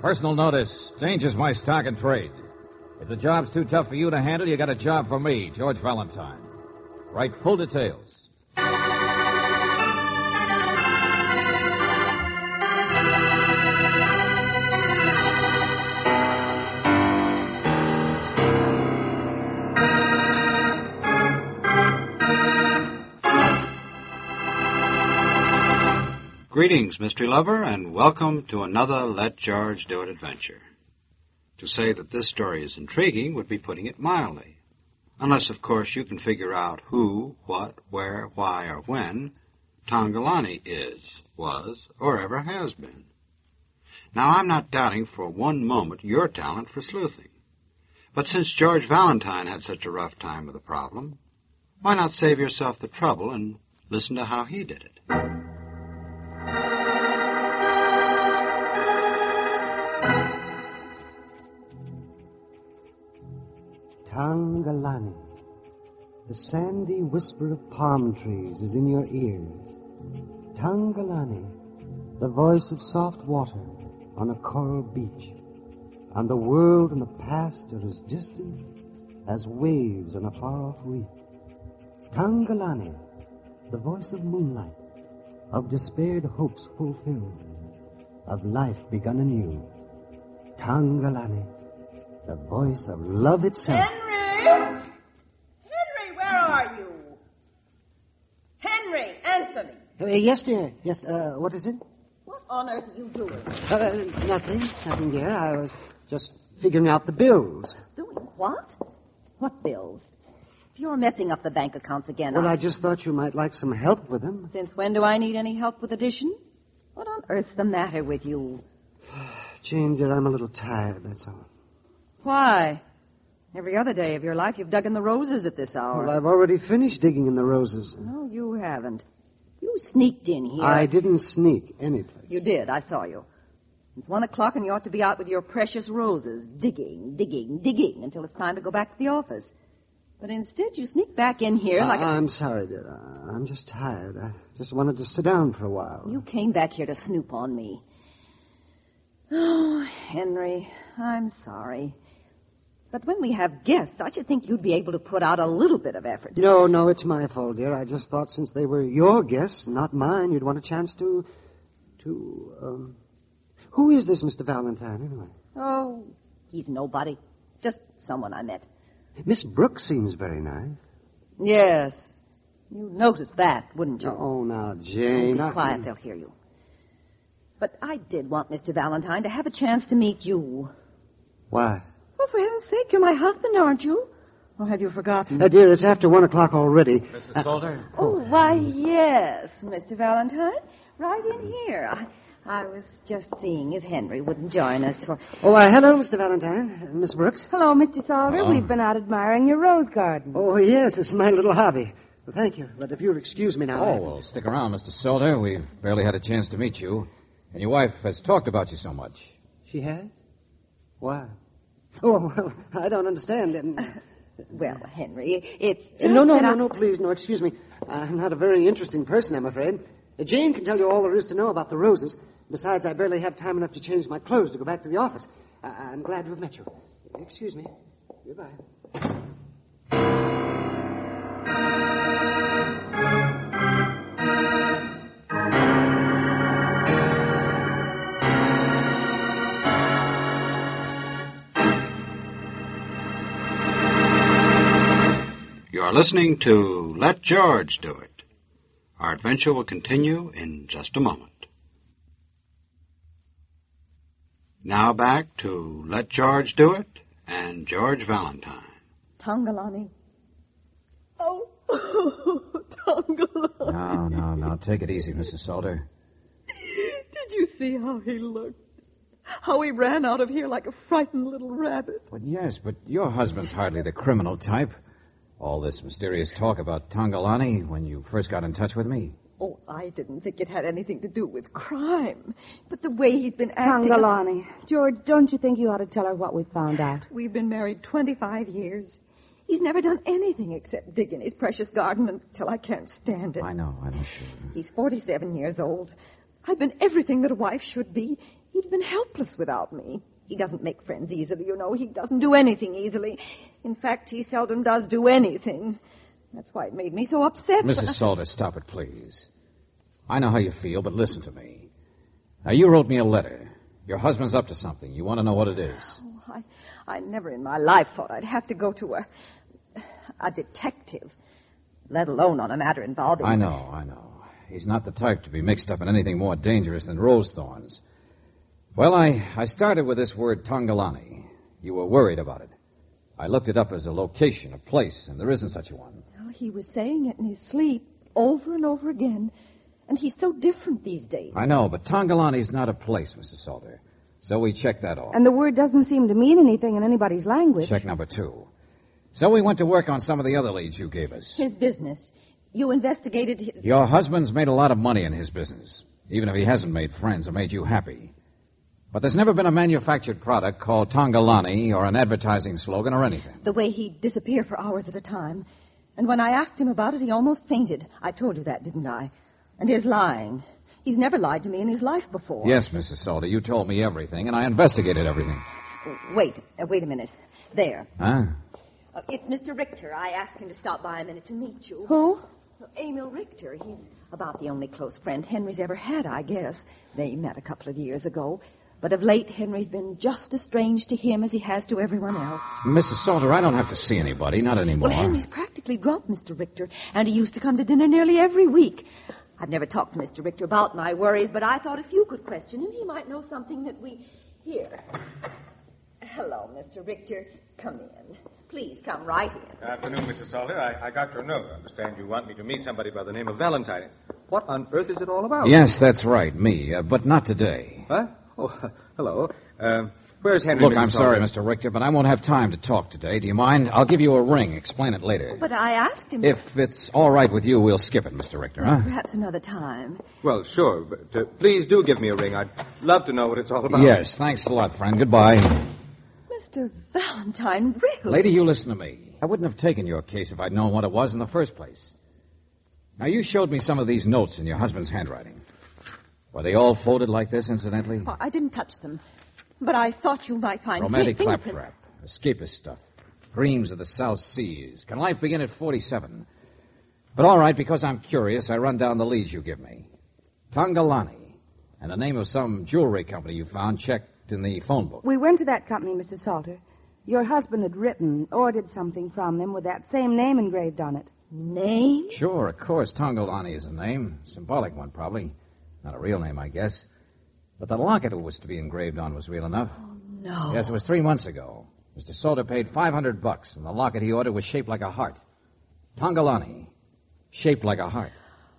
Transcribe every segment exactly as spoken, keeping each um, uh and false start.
Personal notice. Danger's my stock and trade. If the job's too tough for you to handle, you got a job for me, George Valentine. Write full details. Greetings, mystery lover, and welcome to another Let George Do It adventure. To say that this story is intriguing would be putting it mildly. Unless, of course, you can figure out who, what, where, why, or when Tongolani is, was, or ever has been. Now, I'm not doubting for one moment your talent for sleuthing. But since George Valentine had such a rough time with the problem, why not save yourself the trouble and listen to how he did it? Tongolani. The sandy whisper of palm trees is in your ears. Tongolani. The voice of soft water on a coral beach. And the world and the past are as distant as waves on a far-off reef. Tongolani. The voice of moonlight, of despaired hopes fulfilled, of life begun anew. Tongolani. The voice of love itself. Henry! Henry, where are you? Henry, answer me. Uh, yes, dear. Yes, uh, what is it? What on earth are you doing? Uh, nothing. Nothing, dear. I was just figuring out the bills. Doing what? What bills? If you're messing up the bank accounts again, Well, I... I just thought you might like some help with them. Since when do I need any help with addition? What on earth's the matter with you? Jane, dear, I'm a little tired, that's all. Why? Every other day of your life you've dug in the roses at this hour. Well, I've already finished digging in the roses. No, you haven't. You sneaked in here. I didn't sneak anyplace. You did. I saw you. It's one o'clock and you ought to be out with your precious roses, digging, digging, digging until it's time to go back to the office. But instead you sneak back in here uh, like a... I'm sorry, dear. Uh, I'm just tired. I just wanted to sit down for a while. You came back here to snoop on me. Oh, Henry, I'm sorry. But when we have guests, I should think you'd be able to put out a little bit of effort. No, no, it's my fault, dear. I just thought since they were your guests, not mine, you'd want a chance to... to, um... Who is this Mister Valentine, anyway? Oh, he's nobody. Just someone I met. Miss Brooks seems very nice. Yes. You'd notice that, wouldn't you? Oh, now, Jane... Don't be I... quiet, they'll hear you. But I did want Mister Valentine to have a chance to meet you. Why? Well, for heaven's sake, you're my husband, aren't you? Or have you forgotten? Uh, dear, it's after one o'clock already. Mister Uh, Salter? Oh, why, yes, Mister Valentine. Right in here. I, I was just seeing if Henry wouldn't join us for... Oh, uh, hello, Mister Valentine. Uh, Miss Brooks. Hello, Mister Salter. Hello. We've been out admiring your rose garden. Oh, yes, it's my little hobby. Well, thank you. But if you'll excuse me now... Oh, I- well, stick around, Mister Salter. We've barely had a chance to meet you. And your wife has talked about you so much. She has? Why? Oh, well, I don't understand. Um, Well, Henry, it's just uh, no, no, that no, I... no, please, no, excuse me. I'm not a very interesting person, I'm afraid. Uh, Jane can tell you all there is to know about the roses. Besides, I barely have time enough to change my clothes to go back to the office. I- I'm glad to have met you. Excuse me. Goodbye. You're listening to Let George Do It. Our adventure will continue in just a moment. Now back to Let George Do It and George Valentine. Tongolani. Oh, Tongolani. No, no, no. Take it easy, Missus Salter. Did you see how he looked? How he ran out of here like a frightened little rabbit. But yes, but your husband's hardly the criminal type. All this mysterious talk about Tongolani when you first got in touch with me. Oh, I didn't think it had anything to do with crime. But the way he's been acting... Tongolani. George, don't you think you ought to tell her what we found out? We've been married twenty-five years. He's never done anything except dig in his precious garden until I can't stand it. I know, I'm sure. He's forty-seven years old. I've been everything that a wife should be. He He'd have been helpless without me. He doesn't make friends easily, you know. He doesn't do anything easily. In fact, he seldom does do anything. That's why it made me so upset. Missus Salter, stop it, please. I know how you feel, but listen to me. Now, you wrote me a letter. Your husband's up to something. You want to know what it is. Oh, I, I never in my life thought I'd have to go to a, a detective, let alone on a matter involving... I know, I know. He's not the type to be mixed up in anything more dangerous than rose thorns. Well, I, I started with this word Tongalani. You were worried about it. I looked it up as a location, a place, and there isn't such a one. Well, he was saying it in his sleep over and over again, and he's so different these days. I know, but Tongalani's not a place, Missus Salter. So we checked that off. And the word doesn't seem to mean anything in anybody's language. Check number two. So we went to work on some of the other leads you gave us. His business. You investigated his... Your husband's made a lot of money in his business, even if he hasn't made friends or made you happy. But there's never been a manufactured product called Tongalani or an advertising slogan or anything. The way he'd disappear for hours at a time. And when I asked him about it, he almost fainted. I told you that, didn't I? And his lying. He's never lied to me in his life before. Yes, Missus Salter, you told me everything, and I investigated everything. Wait, uh, wait a minute. There. Huh? Uh, it's Mister Richter. I asked him to stop by a minute to meet you. Who? Emil Richter. He's about the only close friend Henry's ever had, I guess. They met a couple of years ago. But of late, Henry's been just as strange to him as he has to everyone else. Missus Salter, I don't have to see anybody, not anymore. Well, Henry's practically dropped Mister Richter, and he used to come to dinner nearly every week. I've never talked to Mister Richter about my worries, but I thought if you could question him, he might know something that we... Here. Hello, Mister Richter. Come in. Please come right in. Good afternoon, Missus Salter. I, I got your note. I understand you want me to meet somebody by the name of Valentine. What on earth is it all about? Yes, that's right, me, uh, but not today. Huh? Oh, hello. Uh, where's Henry, Look, Missus I'm Salter? sorry, Mister Richter, but I won't have time to talk today. Do you mind? I'll give you a ring. Explain it later. But I asked him... If it's all right with you, we'll skip it, Mister Richter, huh? Perhaps another time. Well, sure, but uh, please do give me a ring. I'd love to know what it's all about. Yes, thanks a lot, friend. Goodbye. Mister Valentine, really? Lady, you listen to me. I wouldn't have taken your case if I'd known what it was in the first place. Now, you showed me some of these notes in your husband's handwriting. Were they all folded like this, incidentally? Oh, I didn't touch them. But I thought you might find... Romantic fingerprints. claptrap. Escapist stuff. Dreams of the South Seas. Can life begin at forty-seven? But all right, because I'm curious, I run down the leads you give me. Tongalani. And the name of some jewelry company you found checked in the phone book. We went to that company, Missus Salter. Your husband had written, ordered something from them with that same name engraved on it. Name? Sure, of course, Tongalani is a name. Symbolic one, probably. Not a real name, I guess. But the locket it was to be engraved on was real enough. Oh, no. Yes, it was three months ago. Mister Salter paid five hundred bucks, and the locket he ordered was shaped like a heart. Tongalani, shaped like a heart.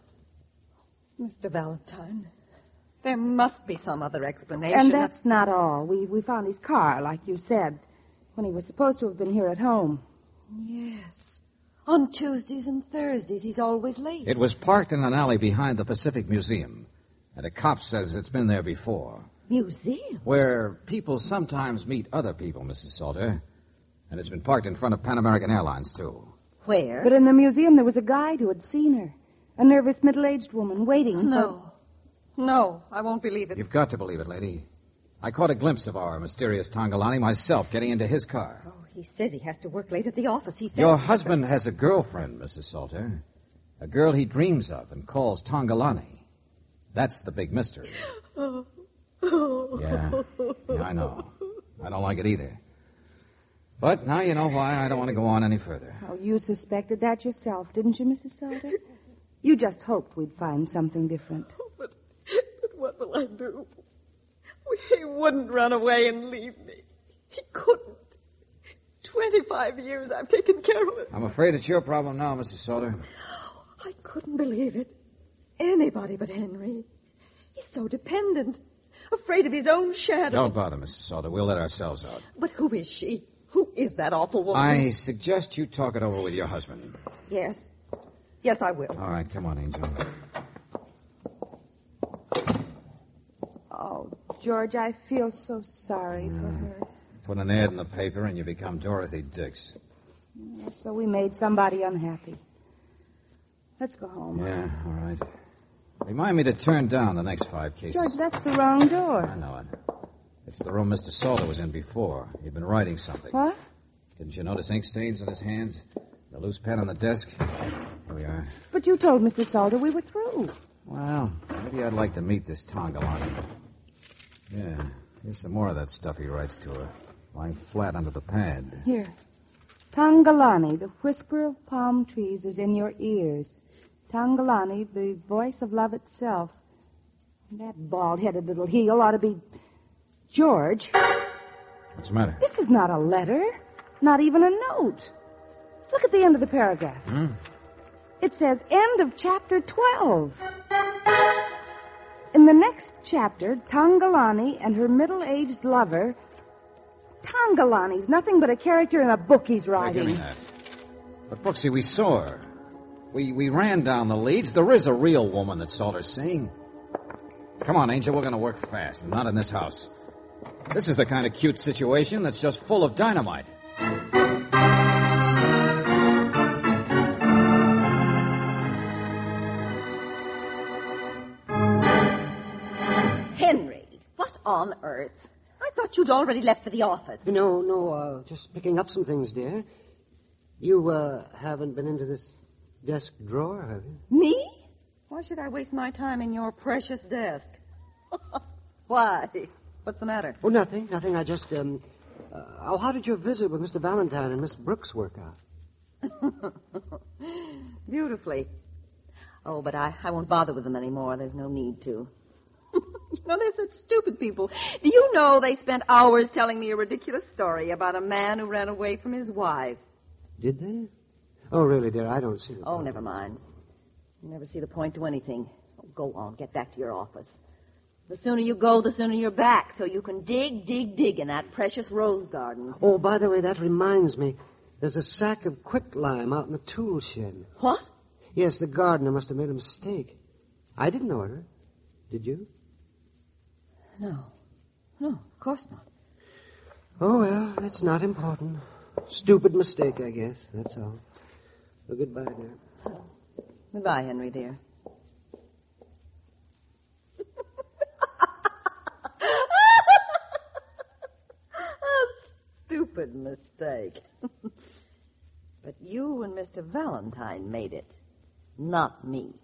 Mister Valentine, there must be some other explanation. And that's not all. We, we found his car, like you said, when he was supposed to have been here at home. Yes. On Tuesdays and Thursdays, he's always late. It was parked in an alley behind the Pacific Museum, and a cop says it's been there before. Museum? Where people sometimes meet other people, Missus Salter. And it's been parked in front of Pan American Airlines, too. Where? But in the museum, there was a guide who had seen her. A nervous middle-aged woman waiting No. For... No, I won't believe it. You've got to believe it, lady. I caught a glimpse of our mysterious Tongalani myself getting into his car. Oh, he says he has to work late at the office. He says... Your husband has a girlfriend, Missus Salter. A girl he dreams of and calls Tongalani. That's the big mystery. Oh. Yeah, yeah, I know. I don't like it either. But now you know why I don't want to go on any further. Oh, you suspected that yourself, didn't you, Missus Salter? You just hoped we'd find something different. But, but what will I do? He wouldn't run away and leave me. He couldn't. Twenty-five years I've taken care of it. I'm afraid it's your problem now, Missus Salter. I couldn't believe it. Anybody but Henry. He's so dependent. Afraid of his own shadow. Don't bother, Missus Salter. We'll let ourselves out. But who is she? Who is that awful woman? I suggest you talk it over with your husband. Yes. Yes, I will. All right, come on, Angel. Oh, George, I feel so sorry for her. Put an ad in the paper and you become Dorothy Dix. So we made somebody unhappy. Let's go home. Yeah, all right. Remind me to turn down the next five cases. George, that's the wrong door. I know it. It's the room Mister Salter was in before. He'd been writing something. What? Didn't you notice ink stains on his hands? The loose pen on the desk? Here we are. But you told Mister Salter we were through. Well, maybe I'd like to meet this Tongalani. Yeah, here's some more of that stuff he writes to her, lying flat under the pad. Here. Tongalani, the whisper of palm trees is in your ears. Tongalani, the voice of love itself. That bald-headed little heel ought to be... George. What's the matter? This is not a letter. Not even a note. Look at the end of the paragraph. Hmm? It says, end of chapter twelve. In the next chapter, Tongalani and her middle-aged lover... Tongalani's nothing but a character in a book he's writing. Give me that. But, Brooksy, we saw her. We we ran down the leads. There is a real woman that Salter's seeing. Come on, Angel, we're going to work fast. Not in this house. This is the kind of cute situation that's just full of dynamite. Henry, what on earth? I thought you'd already left for the office. No, no, uh, just picking up some things, dear. You, uh, haven't been into this desk drawer, have you? Me? Why should I waste my time in your precious desk? Why? What's the matter? Oh, nothing, nothing. I just, um... Uh, oh, how did your visit with Mister Valentine and Miss Brooks work out? Beautifully. Oh, but I, I won't bother with them anymore. There's no need to. You know, they're such stupid people. Do you know they spent hours telling me a ridiculous story about a man who ran away from his wife? Did they? Oh, really, dear, I don't see the Oh, point. never mind. You never see the point to anything. Oh, go on, get back to your office. The sooner you go, the sooner you're back, so you can dig, dig, dig in that precious rose garden. Oh, by the way, that reminds me. There's a sack of quicklime out in the tool shed. What? Yes, the gardener must have made a mistake. I didn't order it. Did you? No. No, of course not. Oh, well, it's not important. Stupid mistake, I guess. That's all. Well, goodbye, dear. Goodbye, Henry, dear. A stupid mistake. But you and Mister Valentine made it, not me.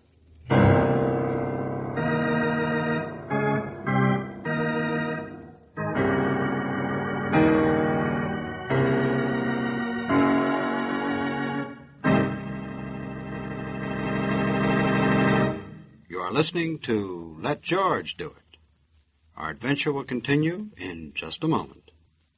Listening to Let George Do It. Our adventure will continue in just a moment.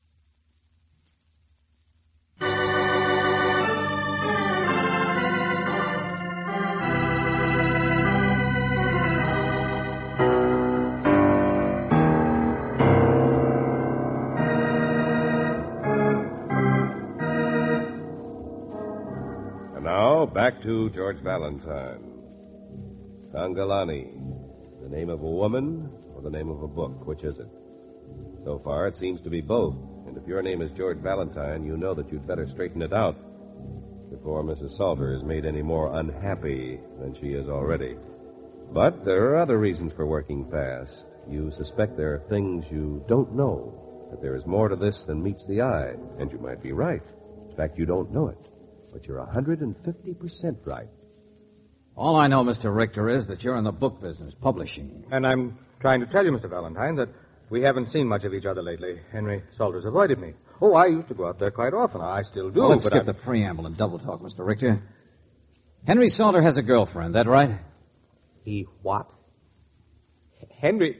And now, back to George Valentine. Tongalani, the name of a woman or the name of a book? Which is it? So far, it seems to be both. And if your name is George Valentine, you know that you'd better straighten it out before Missus Salter is made any more unhappy than she is already. But there are other reasons for working fast. You suspect there are things you don't know, that there is more to this than meets the eye, and you might be right. In fact, you don't know it, but you're one hundred fifty percent right. All I know, Mister Richter, is that you're in the book business, publishing. And I'm trying to tell you, Mister Valentine, that we haven't seen much of each other lately. Henry Salter's avoided me. Oh, I used to go out there quite often. I still do. Well, let's but skip I'm... the preamble and double talk, Mister Richter. Henry Salter has a girlfriend, that right? He what? Henry...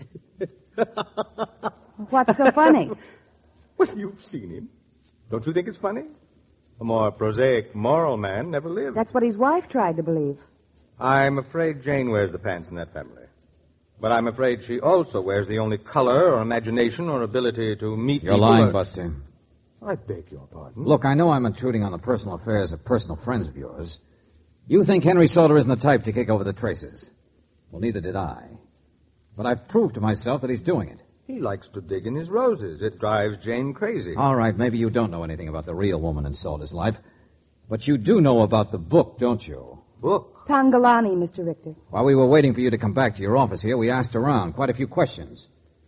What's so funny? Well, you've seen him. Don't you think it's funny? A more prosaic, moral man never lived. That's what his wife tried to believe. I'm afraid Jane wears the pants in that family. But I'm afraid she also wears the only color or imagination or ability to meet You're people... lying, or... Buster. I beg your pardon. Look, I know I'm intruding on the personal affairs of personal friends of yours. You think Henry Salter isn't the type to kick over the traces. Well, neither did I. But I've proved to myself that he's doing it. He likes to dig in his roses. It drives Jane crazy. All right, maybe you don't know anything about the real woman in Salter's life. But you do know about the book, don't you? Book? Tongalani, Mister Richter. While we were waiting for you to come back to your office here, we asked around quite a few questions.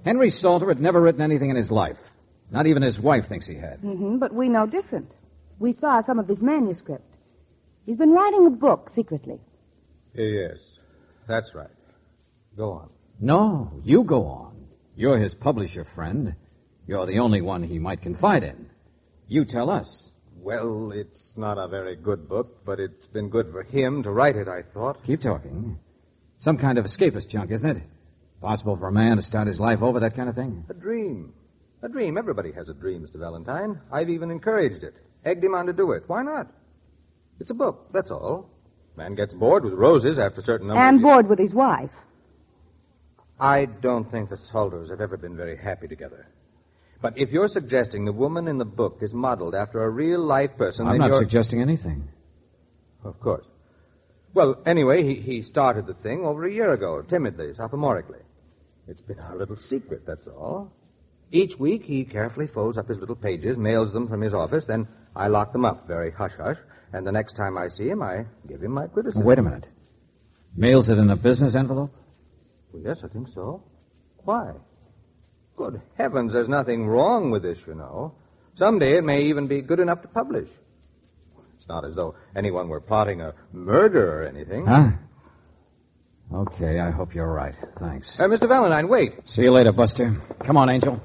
Henry Salter had never written anything in his life. Not even his wife thinks he had. Mm-hmm, but we know different. We saw some of his manuscript. He's been writing a book secretly. Yes, that's right. Go on. No, you go on. You're his publisher friend. You're the only one he might confide in. You tell us. Well, it's not a very good book, but it's been good for him to write it, I thought. Keep talking. Some kind of escapist junk, isn't it? Possible for a man to start his life over, that kind of thing? A dream. A dream. Everybody has a dream, Mister Valentine. I've even encouraged it. Egged him on to do it. Why not? It's a book, that's all. Man gets bored with roses after a certain number And of bored with his wife. I don't think the Salters have ever been very happy together. But if you're suggesting the woman in the book is modeled after a real-life person, I'm then not you're... suggesting anything. Of course. Well, anyway, he, he started the thing over a year ago, timidly, sophomorically. It's been our little secret, that's all. Each week, he carefully folds up his little pages, mails them from his office, then I lock them up, very hush-hush, and the next time I see him, I give him my criticism. Wait a minute. Mails it in a business envelope? Well, yes, I think so. Why? Good heavens, there's nothing wrong with this, you know. Someday it may even be good enough to publish. It's not as though anyone were plotting a murder or anything. Huh? Okay, I hope you're right. Thanks. Uh, Mister Valentine, wait. See you later, Buster. Come on, Angel.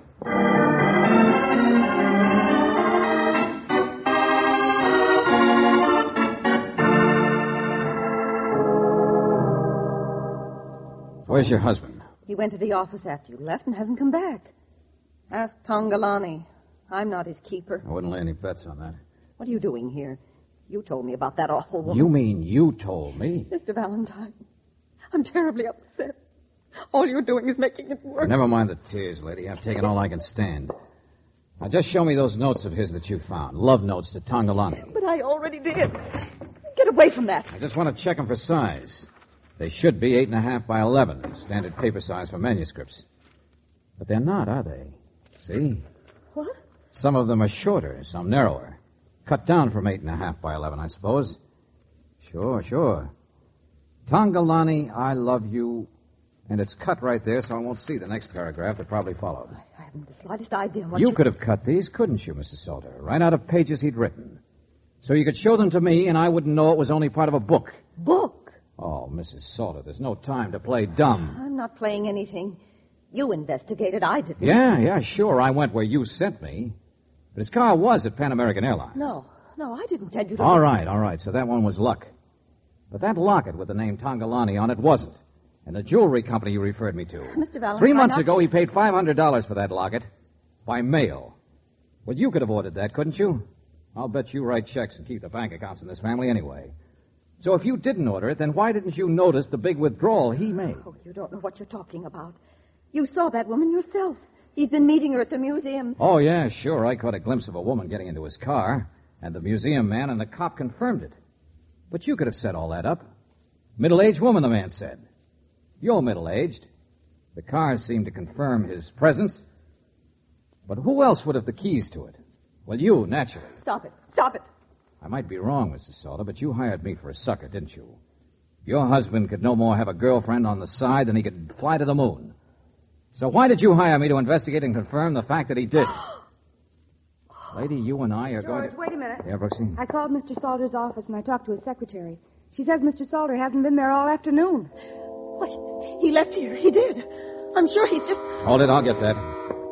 Where's your husband? He went to the office after you left and hasn't come back. Ask Tongalani. I'm not his keeper. I wouldn't lay any bets on that. What are you doing here? You told me about that awful woman. You mean you told me? Mister Valentine, I'm terribly upset. All you're doing is making it worse. Never mind the tears, lady. I've taken all I can stand. Now, just show me those notes of his that you found. Love notes to Tongalani. But I already did. Get away from that. I just want to check them for size. They should be eight and a half by eleven, standard paper size for manuscripts. But they're not, are they? See? What? Some of them are shorter, some narrower. Cut down from eight and a half by eleven, I suppose. Sure, sure. Tongalani, I love you. And it's cut right there, so I won't see the next paragraph that probably followed. I haven't the slightest idea what You, you... could have cut these, couldn't you, Missus Salter? Right out of pages he'd written. So you could show them to me, and I wouldn't know it was only part of a book. Book? Oh, Missus Salter, there's no time to play dumb. I'm not playing anything. You investigated, I didn't. Yeah, yeah, sure, I went where you sent me. But his car was at Pan American Airlines. No, no, I didn't tell you to... All right, all right, so that one was luck. But that locket with the name Tongalani on it wasn't. And the jewelry company you referred me to. Mister Valentine... Three months I... ago, he paid five hundred dollars for that locket. By mail. Well, you could have ordered that, couldn't you? I'll bet you write checks and keep the bank accounts in this family anyway. So if you didn't order it, then why didn't you notice the big withdrawal he made? Oh, you don't know what you're talking about. You saw that woman yourself. He's been meeting her at the museum. Oh, yeah, sure. I caught a glimpse of a woman getting into his car, and the museum man and the cop confirmed it. But you could have set all that up. Middle-aged woman, the man said. You're middle-aged. The car seemed to confirm his presence. But who else would have the keys to it? Well, you, naturally. Stop it. Stop it. I might be wrong, Missus Salter, but you hired me for a sucker, didn't you? Your husband could no more have a girlfriend on the side than he could fly to the moon. So why did you hire me to investigate and confirm the fact that he did? Lady, you and I are George, going to... wait a minute. Yeah, Brooksy? I called Mister Salter's office and I talked to his secretary. She says Mister Salter hasn't been there all afternoon. Why, he left here. He did. I'm sure he's just... Hold it, I'll get that.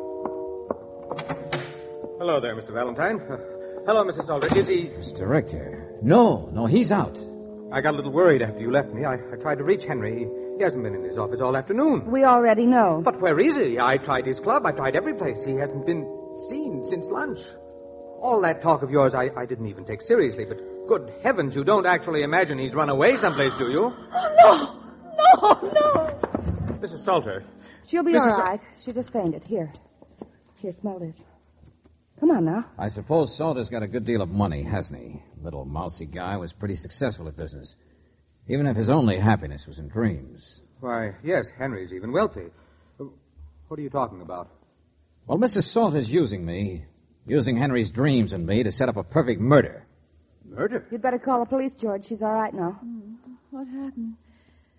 Hello there, Mister Valentine. Uh, hello, Missus Salter. Is he... Mister Richter. No, no, he's out. I got a little worried after you left me. I, I tried to reach Henry. He, he hasn't been in his office all afternoon. We already know. But where is he? I tried his club. I tried every place. He hasn't been seen since lunch. All that talk of yours I, I didn't even take seriously, but good heavens, you don't actually imagine he's run away someplace, do you? Oh, no! No, no! Missus Salter. She'll be Missus all right. She just fainted. Here. Here, smell this. Come on now. I suppose Salter's got a good deal of money, hasn't he? Little mousy guy was pretty successful at business. Even if his only happiness was in dreams. Why, yes, Henry's even wealthy. What are you talking about? Well, Missus Salter's using me, using Henry's dreams and me to set up a perfect murder. Murder? You'd better call the police, George. She's all right now. What happened?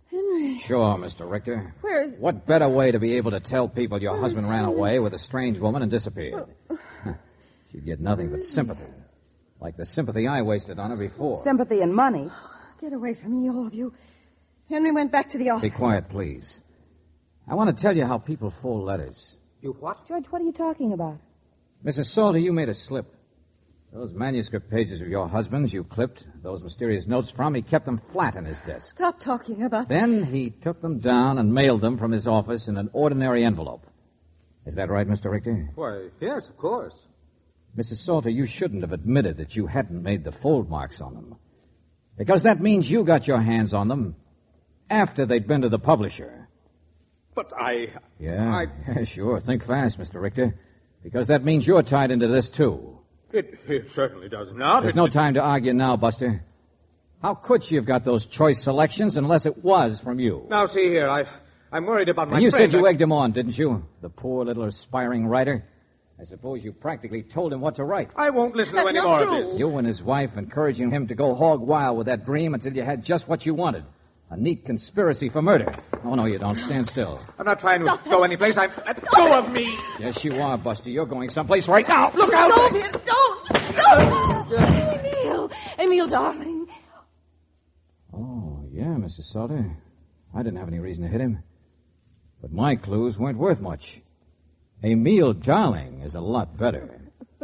Henry. Sure, Mister Richter. Where is... What better way to be able to tell people your husband ran away with a strange woman and disappeared? She'd get nothing but sympathy. Like the sympathy I wasted on her before. Sympathy and money. Get away from me, all of you. Henry went back to the office. Be quiet, please. I want to tell you how people fold letters. You what? George, what are you talking about? Missus Salter, you made a slip. Those manuscript pages of your husband's you clipped, those mysterious notes from, he kept them flat in his desk. Stop talking about that. Then he took them down and mailed them from his office in an ordinary envelope. Is that right, Mister Richter? Why, yes, of course. Missus Salter, you shouldn't have admitted that you hadn't made the fold marks on them. Because that means you got your hands on them after they'd been to the publisher. But I... Yeah, I... yeah, sure. Think fast, Mister Richter. Because that means you're tied into this, too. It, it certainly does not. There's it, no it... time to argue now, Buster. How could she have got those choice selections unless it was from you? Now, see here, I, I'm worried about my And you friend. said you I... egged him on, didn't you? The poor little aspiring writer. I suppose you practically told him what to write. I won't listen That's to any not more true. of this. You and his wife encouraging him to go hog wild with that dream until you had just what you wanted. A neat conspiracy for murder. Oh, no, you don't. Stand still. I'm not trying to go anyplace. I'm... Let go of me! Yes, you are, Buster. You're going someplace right now. Look out! Don't, don't, don't! Emil, Emil, darling. Oh, yeah, Missus Salter. I didn't have any reason to hit him. But my clues weren't worth much. Emil Darling is a lot better.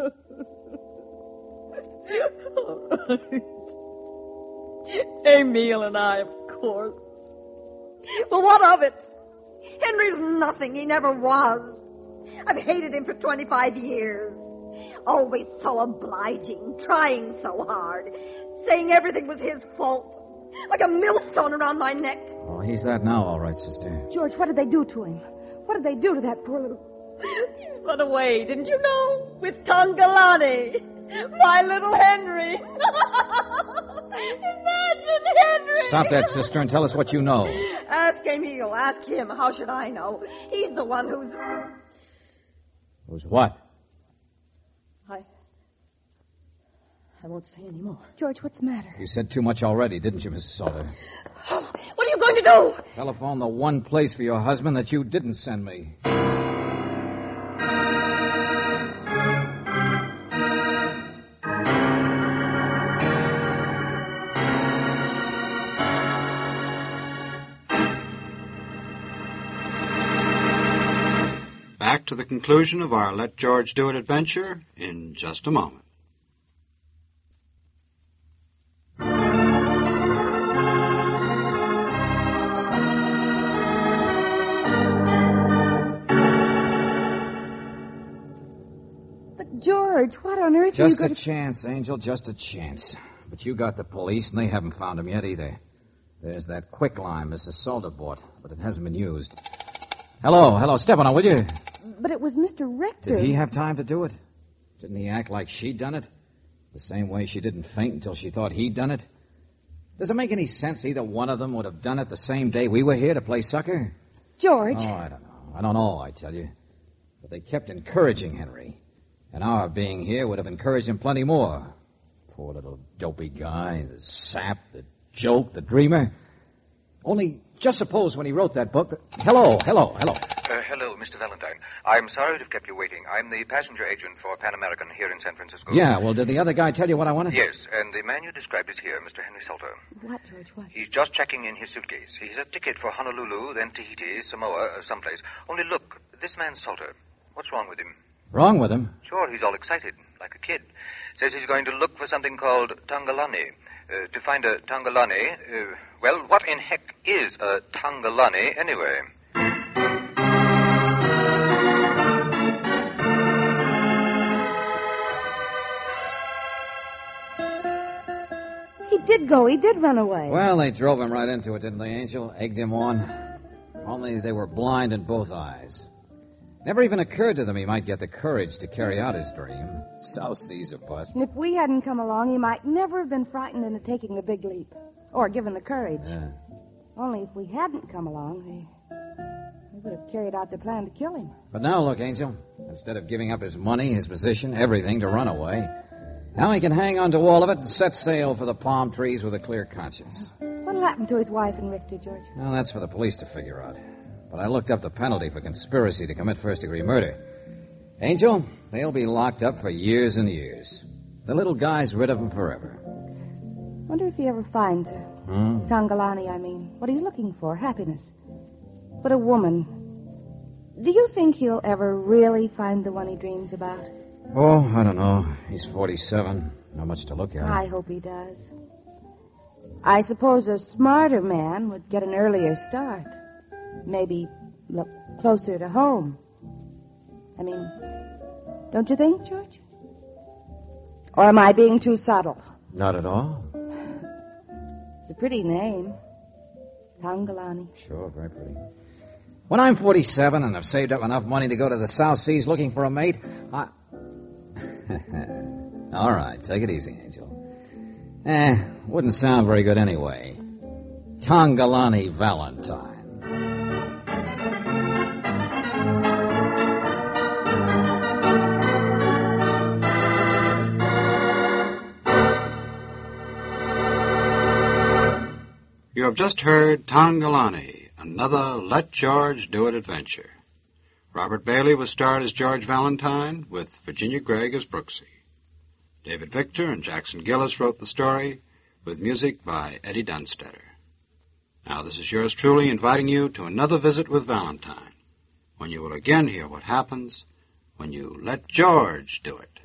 Emil and I, of course. Well, what of it? Henry's nothing. He never was. I've hated him for twenty-five years. Always so obliging, trying so hard, saying everything was his fault, like a millstone around my neck. Oh, he's that now, all right, sister. George, what did they do to him? What did they do to that poor little... He's run away, didn't you know? With Tangalani. My little Henry. Imagine Henry. Stop that, sister, and tell us what you know. Ask Emil. Ask him. How should I know? He's the one who's... Who's what? I... I won't say any more. George, what's the matter? You said too much already, didn't you, Missus Salter? What are you going to do? Telephone the one place for your husband that you didn't send me. Back to the conclusion of our Let George Do It adventure in just a moment. But, George, what on earth Just are you a going to... chance, Angel, just a chance. But you got the police, and they haven't found him yet either. There's that quicklime Missus Salter bought, but it hasn't been used. Hello, hello, step on it, will you? But it was Mister Richter. Did he have time to do it? Didn't he act like she'd done it? The same way she didn't faint until she thought he'd done it? Does it make any sense either one of them would have done it the same day we were here to play sucker? George. Oh, I don't know. I don't know, I tell you. But they kept encouraging Henry. And our being here would have encouraged him plenty more. Poor little dopey guy, the sap, the joke, the dreamer. Only just suppose when he wrote that book... That... Hello, hello, hello. Uh, hello, Mister Valentine. I'm sorry to have kept you waiting. I'm the passenger agent for Pan American here in San Francisco. Yeah, well, did the other guy tell you what I wanted? Yes, and the man you described is here, Mister Henry Salter. What, George, what? He's just checking in his suitcase. He has a ticket for Honolulu, then Tahiti, Samoa, uh, someplace. Only look, this man Salter, what's wrong with him? Wrong with him? Sure, he's all excited, like a kid. Says he's going to look for something called Tangalani. Uh, to find a Tangalani, uh, well, what in heck is a Tangalani anyway? He did go. He did run away. Well, they drove him right into it, didn't they, Angel? Egged him on. Only they were blind in both eyes. Never even occurred to them he might get the courage to carry out his dream. South Seas are bust. And if we hadn't come along, he might never have been frightened into taking the big leap. Or given the courage. Yeah. Only if we hadn't come along, they, they would have carried out their plan to kill him. But now look, Angel. Instead of giving up his money, his position, everything to run away, now he can hang on to all of it and set sail for the palm trees with a clear conscience. What'll happened to his wife and Richter, George? Well, that's for the police to figure out. But I looked up the penalty for conspiracy to commit first-degree murder. Angel, they'll be locked up for years and years. The little guy's rid of them forever. Wonder if he ever finds her. Hmm? Tangalani, I mean. What he's looking for, happiness. But a woman. Do you think he'll ever really find the one he dreams about? Oh, I don't know. He's forty-seven. Not much to look at. I hope he does. I suppose a smarter man would get an earlier start. Maybe look closer to home. I mean, don't you think, George? Or am I being too subtle? Not at all. It's a pretty name. Tangalani. Sure, very pretty. When I'm forty-seven and have saved up enough money to go to the South Seas looking for a mate, I... All right, take it easy, Angel. Eh, wouldn't sound very good anyway. Tangalani Valentine. You have just heard Tangalani, another Let George Do It adventure. Robert Bailey was starred as George Valentine, with Virginia Gregg as Brooksy. David Victor and Jackson Gillis wrote the story, with music by Eddie Dunstetter. Now this is yours truly inviting you to another visit with Valentine, when you will again hear what happens when you let George do it.